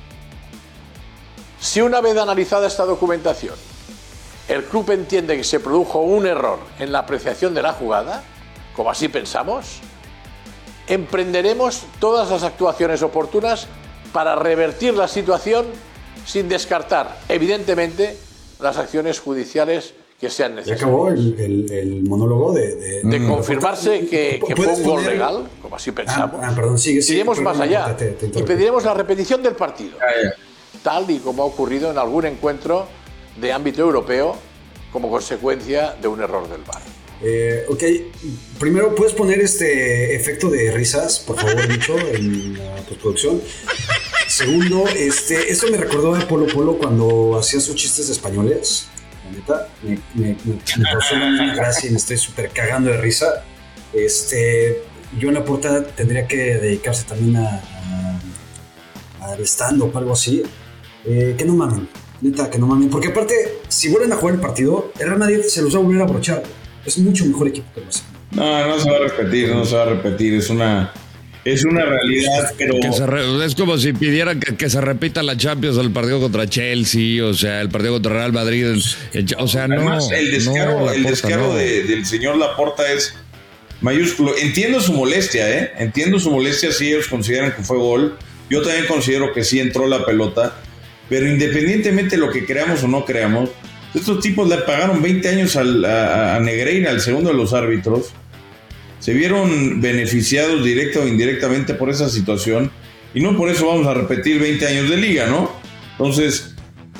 Si una vez analizada esta documentación, el club entiende que se produjo un error en la apreciación de la jugada, como así pensamos, emprenderemos todas las actuaciones oportunas para revertir la situación sin descartar, evidentemente, las acciones judiciales que sean necesarias. Ya acabó el, el, el monólogo de... De, de confirmarse que, que fue un gol poner... legal, como así pensamos. Ah, ah, perdón, sigue, sigue, iremos perdón, más allá te, te y pediremos la repetición del partido, ah, yeah. tal y como ha ocurrido en algún encuentro de ámbito europeo como consecuencia de un error del V A R. Eh, ok, primero, ¿puedes poner este efecto de risas, por favor, Nicho, en la postproducción? Segundo, este, esto me recordó a Polo Polo cuando hacía sus chistes españoles. La neta, me, me, me, me causó una gracia y me estoy súper cagando de risa. Este, Joan Laporta tendría que dedicarse también a, a, al stand-up o algo así, eh, que no mamen, neta, que no mamen, porque aparte, si vuelven a jugar el partido, el Real Madrid se los va a volver a abrochar, es mucho mejor equipo que el Barcelona. No, no se va a repetir, no se va a repetir, es una... Es una realidad, pero... Que se re, es como si pidieran que, que se repita la Champions, el partido contra Chelsea, o sea, el partido contra Real Madrid. El, el, o sea, Además, no. el descaro, no, el Laporta, descaro no. de, del señor Laporta es mayúsculo. Entiendo su molestia, ¿eh? Entiendo su molestia si ellos consideran que fue gol. Yo también considero que sí entró la pelota. Pero independientemente de lo que creamos o no creamos, estos tipos le pagaron veinte años al, a, a Negreira, el segundo de los árbitros. Se vieron beneficiados directa o indirectamente por esa situación y no por eso vamos a repetir veinte años de liga, ¿no? Entonces,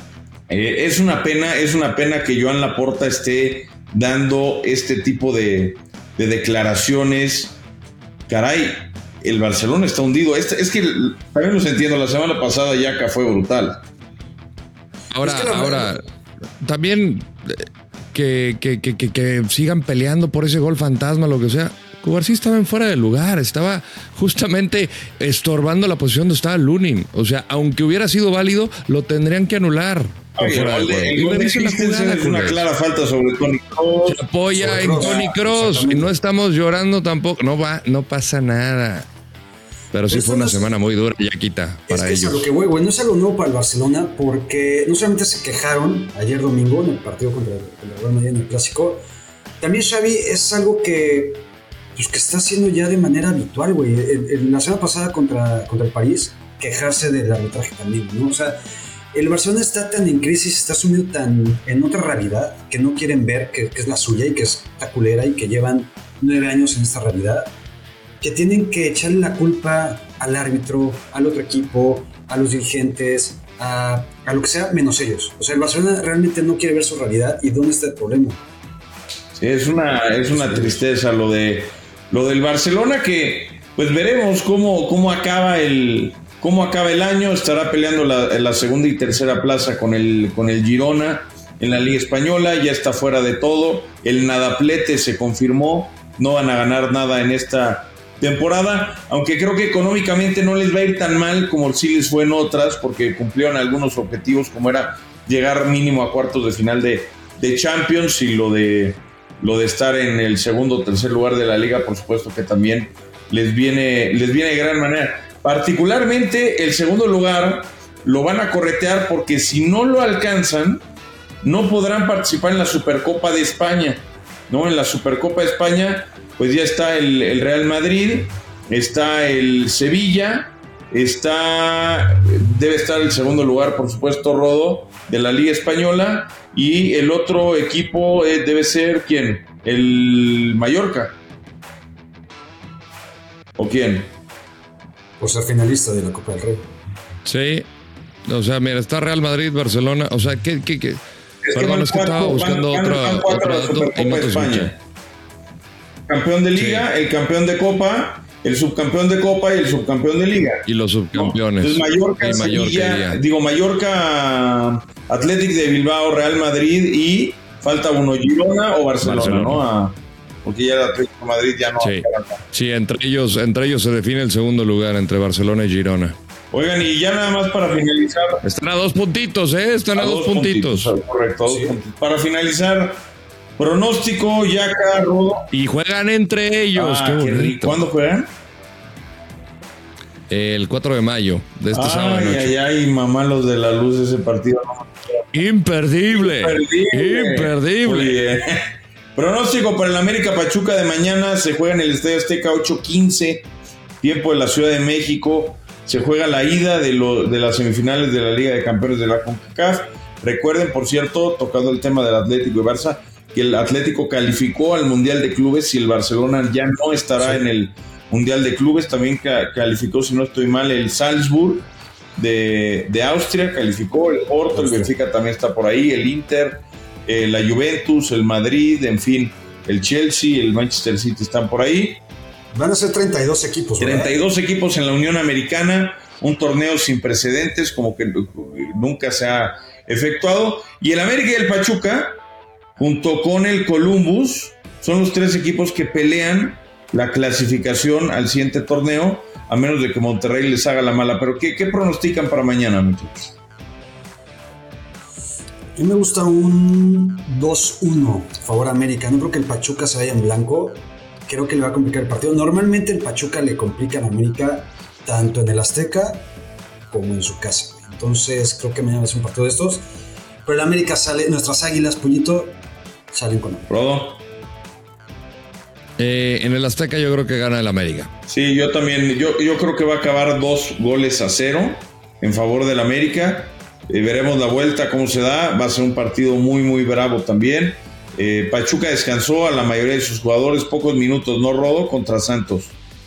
eh, es una pena, es una pena que Joan Laporta esté dando este tipo de, de declaraciones. Caray, el Barcelona está hundido. Este, es que también los entiendo, la semana pasada Yaka fue brutal. Ahora, es que ahora, también que, que, que, que, que sigan peleando por ese gol fantasma, lo que sea. Cubarsí estaba en fuera de lugar, estaba justamente estorbando la posición donde estaba Lunin. O sea, aunque hubiera sido válido, lo tendrían que anular. Oye, el gol de, el gol de Christensen es una clara falta sobre Toni Kroos. Se apoya en Toni Kroos y no estamos llorando tampoco. No va, no pasa nada. Pero sí fue una semana muy dura, Yaquita, para es que ellos. Es a lo que voy, güey, no es algo nuevo para el Barcelona, porque no solamente se quejaron ayer domingo en el partido contra el, contra el Real Madrid en el Clásico, también Xavi es algo que, pues, que está haciendo ya de manera habitual, güey. En, en la semana pasada contra, contra el París, quejarse del arbitraje también, ¿no? O sea, el Barcelona está tan en crisis, está sumido tan en otra realidad que no quieren ver, que, que es la suya y que es la culera y que llevan nueve años en esta realidad, que tienen que echarle la culpa al árbitro, al otro equipo, a los dirigentes, a, a lo que sea, menos ellos. O sea, el Barcelona realmente no quiere ver su realidad y dónde está el problema. Sí, es una, es una tristeza lo de lo del Barcelona, que pues veremos cómo, cómo acaba el cómo acaba el año. Estará peleando la, la segunda y tercera plaza con el, con el Girona en la Liga Española, ya está fuera de todo. El nadaplete se confirmó, no van a ganar nada en esta temporada, aunque creo que económicamente no les va a ir tan mal como sí les fue en otras, porque cumplieron algunos objetivos, como era llegar mínimo a cuartos de final de, de Champions, y lo de lo de estar en el segundo o tercer lugar de la liga, por supuesto que también les viene, les viene de gran manera. Particularmente el segundo lugar lo van a corretear, porque si no lo alcanzan, no podrán participar en la Supercopa de España, ¿no? En la Supercopa de España pues ya está el, el Real Madrid, está el Sevilla, está debe estar el segundo lugar, por supuesto, Rodo, de la Liga Española, y el otro equipo eh, debe ser, ¿quién? El Mallorca. ¿O quién? Por ser finalista de la Copa del Rey. Sí, o sea, mira, está Real Madrid, Barcelona, o sea, ¿qué? qué, qué? Es Perdón, que es que estaba buscando van, van, van otro, otro dato y no te escuché. Campeón de liga, sí. El campeón de copa, el subcampeón de copa y el subcampeón de liga. Y los subcampeones. ¿No? Entonces Mallorca, Sevilla, Mallorca digo Mallorca, Athletic de Bilbao, Real Madrid, y falta uno, Girona o Barcelona, Barcelona. ¿No? A, porque ya el Atlético de Madrid ya no. Sí, sí, entre ellos, entre ellos se define el segundo lugar, entre Barcelona y Girona. Oigan, y ya nada más para finalizar. Están a dos puntitos, ¿eh? Están a, a dos, dos puntitos. puntitos. Correcto, a dos sí. puntitos. Para finalizar, pronóstico, Yaka, Rodo. Y juegan entre ellos. Ah, qué bonito. ¿Cuándo juegan? El cuatro de mayo de este ay, sábado noche. Ay, ay, mamá, los de la luz, ese partido. Imperdible. Imperdible. Imperdible. Muy bien. Pronóstico para el América Pachuca de mañana. Se juega en el Estadio Azteca ocho quince, tiempo de la Ciudad de México. Se juega la ida de, lo, de las semifinales de la Liga de Campeones de la CONCACAF. Recuerden, por cierto, tocando el tema del Atlético y Barça, que el Atlético calificó al Mundial de Clubes y el Barcelona ya no estará sí. en el Mundial de Clubes. También calificó, si no estoy mal, el Salzburg de, de Austria, calificó el Porto, el Benfica también está por ahí, el Inter, eh, la Juventus, el Madrid, en fin, el Chelsea, el Manchester City están por ahí. Van a ser treinta y dos equipos, ¿verdad? treinta y dos equipos en la Unión Americana, un torneo sin precedentes, como que nunca se ha efectuado. Y el América y el Pachuca, junto con el Columbus, son los tres equipos que pelean la clasificación al siguiente torneo, a menos de que Monterrey les haga la mala. Pero ¿qué, qué pronostican para mañana, muchachos? A mí me gusta un dos uno favor América. No creo que el Pachuca se vaya en blanco. Creo que le va a complicar el partido. Normalmente el Pachuca le complica a América tanto en el Azteca como en su casa. Entonces creo que mañana va a ser un partido de estos. Pero el América sale, nuestras águilas, Pollito, salen con él. ¿Rodo? Eh, en el Azteca yo creo que gana el América. Sí, yo también. Yo, yo creo que va a acabar dos goles a cero en favor del América. Eh, veremos la vuelta, cómo se da. Va a ser un partido muy, muy bravo también. Eh, Pachuca descansó a la mayoría de sus jugadores, pocos minutos, ¿no, Rodo? Contra Santos.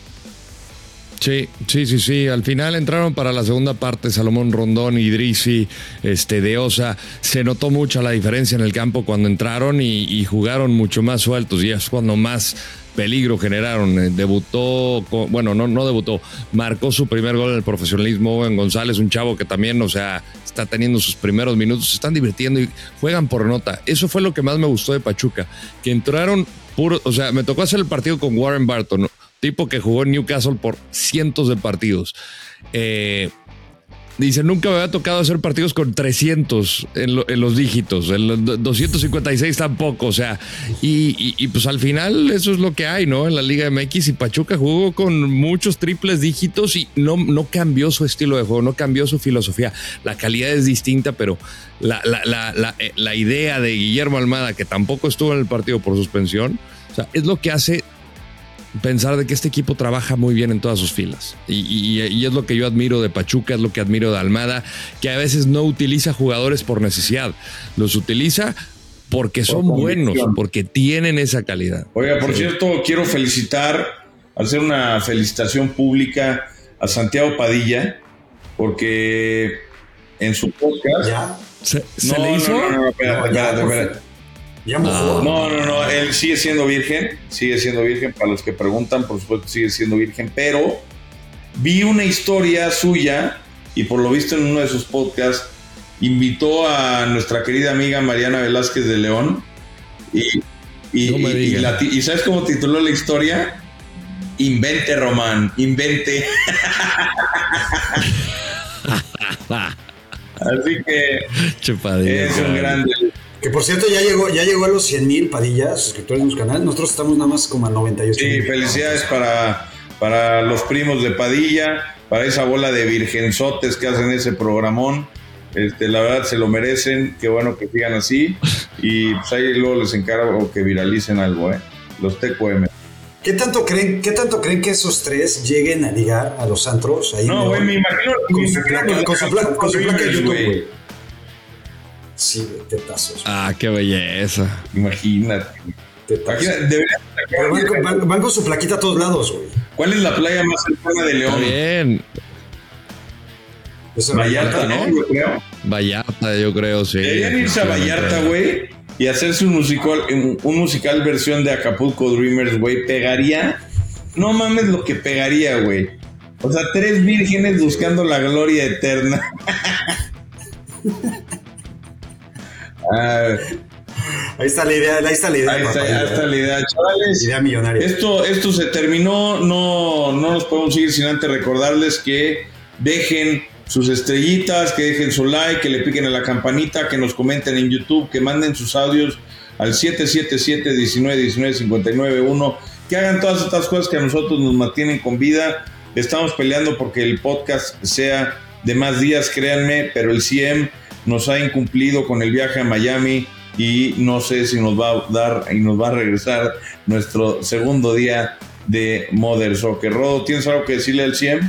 Sí, sí, sí, sí. Al final entraron para la segunda parte Salomón Rondón, Idrissi, este, De Osa. Se notó mucha la diferencia en el campo cuando entraron y, y jugaron mucho más sueltos. Y es cuando más peligro generaron. Debutó, bueno, no, no debutó, marcó su primer gol en el profesionalismo Owen González, un chavo que también, o sea, está teniendo sus primeros minutos, se están divirtiendo y juegan por nota. Eso fue lo que más me gustó de Pachuca, que entraron puro, o sea, me tocó hacer el partido con Warren Barton, tipo que jugó en Newcastle por cientos de partidos. Eh, dice, nunca me había tocado hacer partidos con trescientos en, lo, en los dígitos, en los doscientos cincuenta y seis tampoco, o sea, y, y, y pues al final eso es lo que hay, ¿no? En la Liga M X, y Pachuca jugó con muchos triples dígitos y no, no cambió su estilo de juego, no cambió su filosofía. La calidad es distinta, pero la, la, la, la, la idea de Guillermo Almada, que tampoco estuvo en el partido por suspensión, o sea, es lo que hace pensar de que este equipo trabaja muy bien en todas sus filas y, y, y es lo que yo admiro de Pachuca, es lo que admiro de Almada, que a veces no utiliza jugadores por necesidad, los utiliza porque son por buenos, porque tienen esa calidad. Oiga, por sí. cierto, quiero felicitar, hacer una felicitación pública a Santiago Padilla, porque en su podcast... ¿Ya? ¿Se, ¿se no, le hizo? No, no, no, espérate, no, espérate, ya, espérate. Ya mojó. No, no, no, él sigue siendo virgen, sigue siendo virgen, para los que preguntan, por supuesto sigue siendo virgen, pero vi una historia suya y por lo visto en uno de sus podcasts invitó a nuestra querida amiga Mariana Velázquez de León y, y, no me y, y, la, y ¿sabes cómo tituló la historia? Invente, Román, invente. Así que Chupadilla, es un grande. Que por cierto ya llegó, ya llegó a los cien mil Padilla, suscriptores en nuestro canal. Nosotros estamos nada más como a noventa y ocho. Sí, felicidades para, para los primos de Padilla, para esa bola de virgenzotes que hacen ese programón. Este, la verdad se lo merecen, qué bueno que sigan así. Y pues ahí luego les encargo que viralicen algo, ¿eh? Los T Q M. ¿Qué tanto creen, qué tanto creen que esos tres lleguen a ligar a los antros? Ahí no, güey, me imagino con su placa, con su placa, con su placa de YouTube, güey. Sí, güey, tetazos. Ah, qué belleza. Imagínate. Tetazos. Imagínate, debería- Pero van, con- van- van con su plaquita a todos lados, güey. ¿Cuál es la playa más cercana de León? Está bien. Esa Vallarta, ¿no? Yo creo. Vallarta, yo creo, sí. Deberían irse a Vallarta, güey, y hacerse un musical, un musical versión de Acapulco Dreamers, güey. Pegaría. No mames lo que pegaría, güey. O sea, tres vírgenes buscando la gloria eterna. Ah, Ahí está la idea, ahí está la idea. ahí está, papá. ahí está la idea, chavales. Idea millonaria. Esto, esto se terminó. No, no nos podemos seguir sin antes recordarles que dejen sus estrellitas, que dejen su like, que le piquen a la campanita, que nos comenten en YouTube, que manden sus audios al siete siete siete, uno nueve uno nueve, cinco nueve uno, que hagan todas estas cosas que a nosotros nos mantienen con vida. Estamos peleando porque el podcast sea de más días, créanme, pero el C I E M nos ha incumplido con el viaje a Miami y no sé si nos va a dar y nos va a regresar nuestro segundo día de Mother Soccer. Rodo, ¿tienes algo que decirle al C I E M?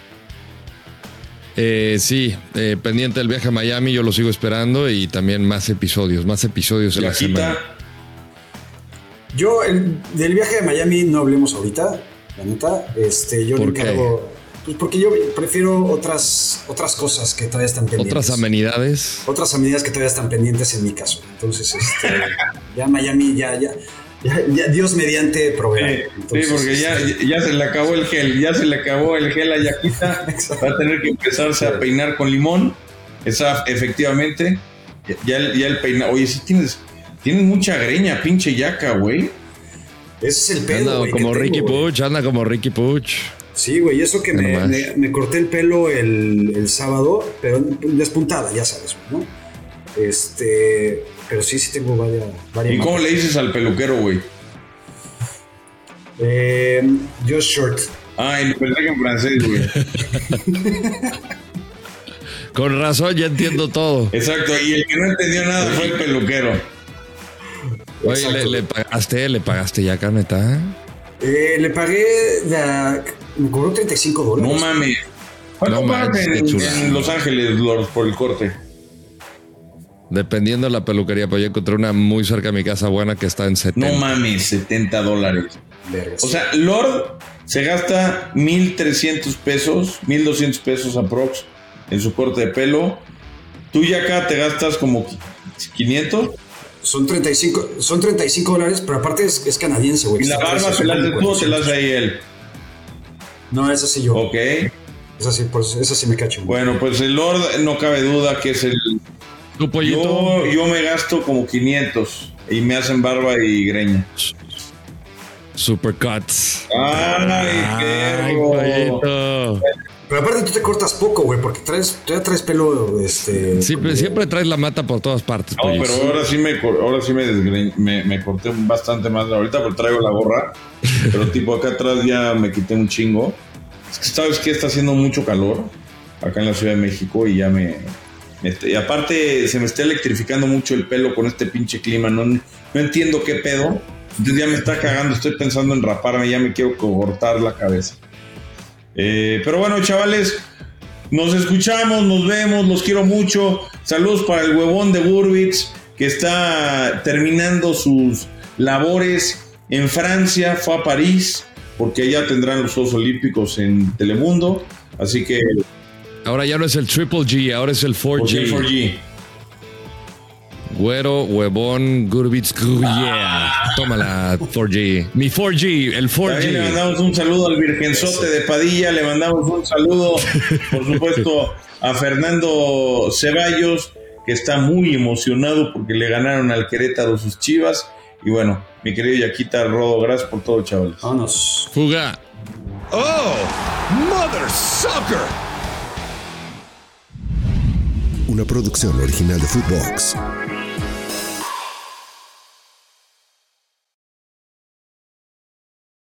Eh, sí, eh, pendiente del viaje a Miami, yo lo sigo esperando y también más episodios, más episodios en la semana. Yaquita, Yo, el- del viaje de Miami no hablemos ahorita, la neta. Este, yo le ¿Por qué? encargo. Pues porque yo prefiero otras, otras cosas que todavía están pendientes. Otras amenidades. Otras amenidades que todavía están pendientes en mi caso. Entonces, este, ya Miami, ya, ya, ya, ya Dios mediante proveerá. sí, Entonces, porque ya, este, ya se le acabó el gel, ya se le acabó el gel a Yaquita. Va a tener que empezarse a peinar con limón. Esa, efectivamente. Ya, ya el, ya el peinado. Oye, sí tienes, tienes mucha greña, pinche Yaca, güey. Ese es el pedo, anda güey, como que Ricky tengo, güey. Puch, anda como Ricky Puch. Sí, güey, eso que me, me, me corté el pelo el, el sábado, pero despuntada, ya sabes, ¿no? Este, pero sí, sí tengo varias. varias ¿Y cómo le dices al peluquero, güey? Eh, just short. Ay, lo pensé que en francés, güey. Con razón, ya entiendo todo. Exacto, y el que no entendió nada fue el peluquero. Oye, ¿le, le pagaste, le pagaste ya, neta? Eh, le pagué, la, me cobró treinta y cinco dólares. No mames. ¿Cuánto No pagas manches, en, qué chulada. en Los Ángeles, Lord, por el corte? Dependiendo de la peluquería, pues yo encontré una muy cerca de mi casa buena que está en setenta. No mames, setenta dólares. Vergas. O sea, Lord se gasta mil trescientos pesos, mil doscientos pesos aprox en su corte de pelo. Tú ya acá te gastas como quinientos. Son treinta y cinco, son treinta y cinco dólares, pero aparte es, es canadiense, güey. ¿Y la barba se la haces tú o se la hace ahí él? No, esa sí yo. Ok. Esa sí, pues, esa sí me cacho. Güey. Bueno, pues el Lord no cabe duda que es el... ¿Tu pollito? Yo, yo me gasto como quinientos y me hacen barba y greña. Supercuts. Ay, perro. Pollito. Pero aparte tú te cortas poco, güey, porque traes, tú ya traes pelo, este... Siempre, como- siempre traes la mata por todas partes, No, pollito. pero ahora sí me cor- ahora sí me, desgre- me, me corté bastante más ahorita porque traigo la gorra, pero tipo acá atrás ya me quité un chingo. Es que sabes que está haciendo mucho calor acá en la Ciudad de México y ya me, me- y aparte se me está electrificando mucho el pelo con este pinche clima, no, no entiendo qué pedo. Entonces ya me está cagando, estoy pensando en raparme, ya me quiero cortar la cabeza. Eh, pero bueno, chavales, nos escuchamos, nos vemos, los quiero mucho. Saludos para el huevón de Burbitz, que está terminando sus labores en Francia, fue a París, porque allá tendrán los Juegos Olímpicos en Telemundo. Así que... Ahora ya no es el Triple G, ahora es el cuatro G. El cuatro G. Güero, huevón, Gurbitz, gu- yeah. Tómala, cuatro G. Mi cuatro G, el cuatro También le G. mandamos un saludo al Virgenzote de Padilla, le mandamos un saludo, por supuesto, a Fernando Ceballos, que está muy emocionado porque le ganaron al Querétaro sus Chivas. Y bueno, mi querido Yaquita Rodo, gracias por todo, chavales. Vámonos. Fuga. Oh, mother sucker. Una producción original de Footbox.